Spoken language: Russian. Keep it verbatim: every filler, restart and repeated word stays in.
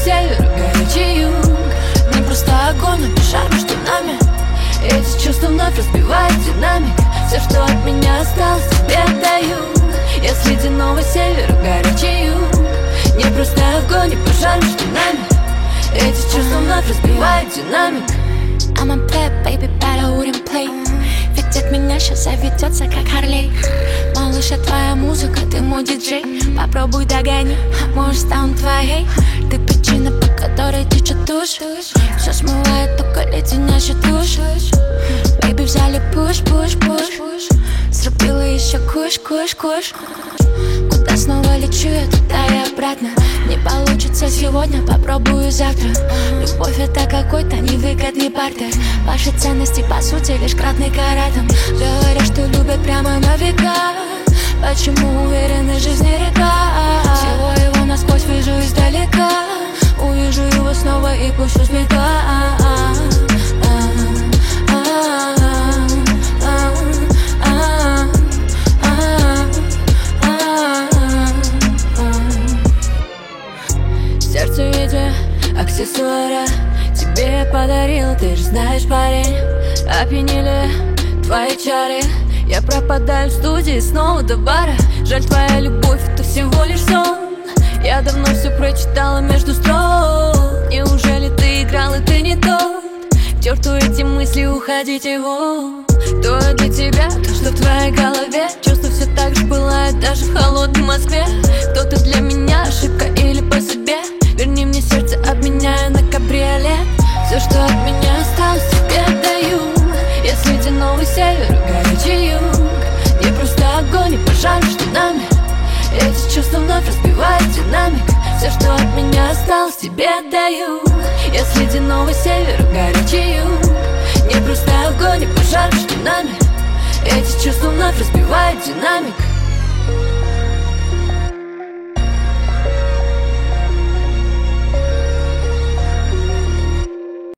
север, горячий юг. Не просто огонь, но пожар между нами. Эти чувства вновь разбивают динамик. Все, что от меня осталось, тебе отдаю. Я с ледяного севера, горячий юг. Не просто огонь и пожар между нами. Эти чувства вновь разбивают динамик. I'm a play, baby, but I wouldn't play. Ведь от меня сейчас заведется, как Харлей. Малыш, а твоя музыка, ты мой диджей. Попробуй догони, может стану твоей. Ты причина, по которой течет душ. Все смывает, только леденящий душ. Бэйби, взяли пуш, пуш, пуш. Срубила еще куш, куш, куш. Куда снова лечу я, туда и обратно. Не получится сегодня, попробую завтра. Любовь это какой-то невыгодный бартер. Ваши ценности по сути лишь кратный каратом. Говорят, что любят прямо на века. Почему уверены жизни река? Всего его насквозь вижу издалека. Увижу его снова и пущу с берега. Сердце в виде аксессуара тебе я подарил, ты же знаешь, парень. Опьянили твои чары. Я пропадаю в студии снова до бара. Жаль, твоя любовь это всего лишь сон. Я давно все прочитала между строк. Неужели ты играл и ты не тот? К черту эти мысли, уходите вон. То для тебя, то что в твоей голове. Чувства все так же пылают даже в холодной Москве. Кто-то для меня ошибка или по себе. Верни мне сердце, обменяю на кабриолет. Все, что от меня осталось, тебе отдаю. Я с ледяного севера, горячий юг. Не просто огонь и пожар между нами. Эти чувства вновь разбивают динамик. Все, что от меня осталось, тебе отдаю. Я с ледяного севера, горячий юг. Не просто огонь и пожар между нами. Эти чувства вновь разбивают динамик.